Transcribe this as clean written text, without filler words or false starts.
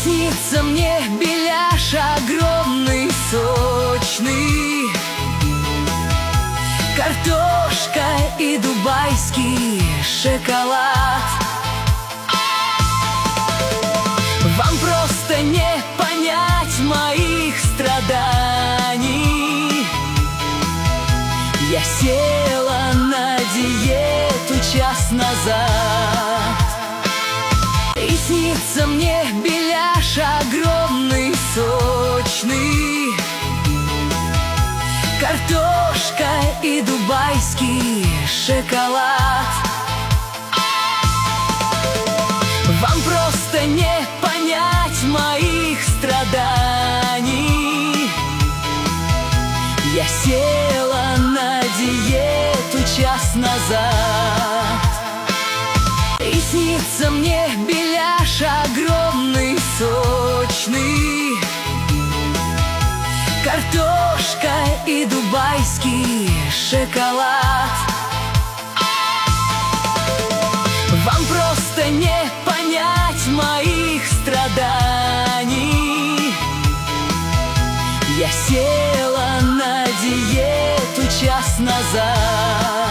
снится мне беляш огромный, сочный, картошка и дубайский шоколад. Вам просто не понять моих страданий. Я села на диету час назад, и снится мне беляш огромный, сочный, картошка и дубайский шоколад. Вам просто не понять моих страданий. Я села на диету час назад, и снится мне беляш огромный, сочный, картошка и дубайский шоколад. Вам просто не понять моих страданий. Я села на диету час назад.